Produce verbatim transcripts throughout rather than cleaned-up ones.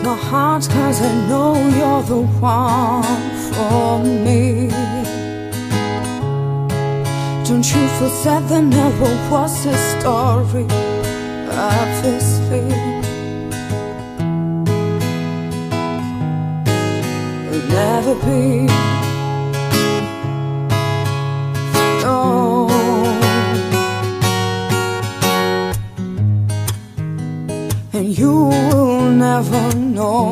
my heart, 'cause I know you're the one for me. Don't you feel sad there never was a story of this fear? It'll never be. No. And you will never know,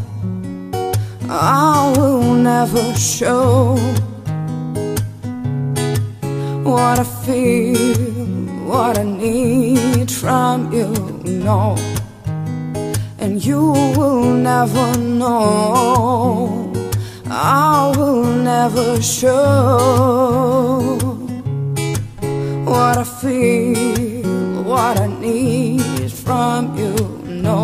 I will never show what I feel, what I need from you, no. And you will never know, I will never show what I feel, what I need from you, no.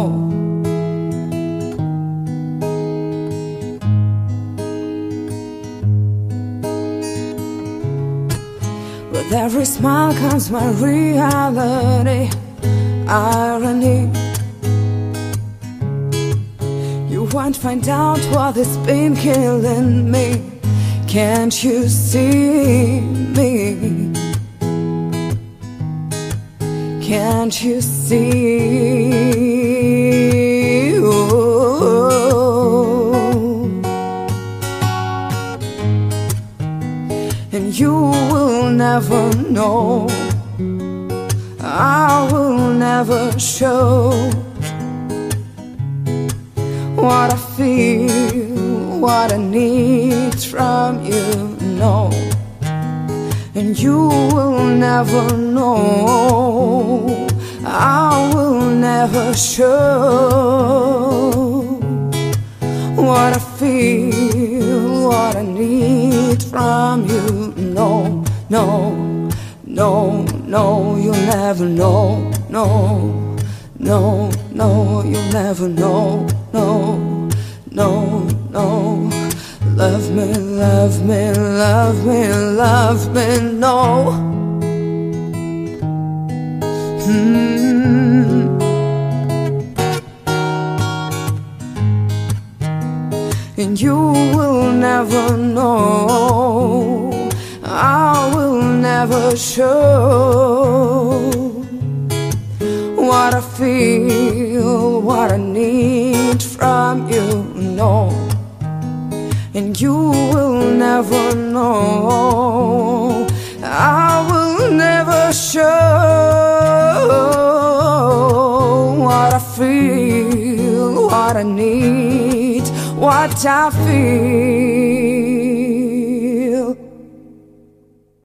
With every smile comes my reality, irony. You won't find out what has been killing me. Can't you see me? Can't you see? Oh. And you will never know, I will never show what I feel, what I need from you, no. And you will never know, I will never show what I feel, what I need from you, no, no, no, no, you'll never know, no, no, no, you'll never know, no, no, no. Love me, love me, love me, love me, no. Hmm. And you will never know, I will never show what I feel, what I need from you, no. And you will never know, I will never show what I feel, what I need, what I feel.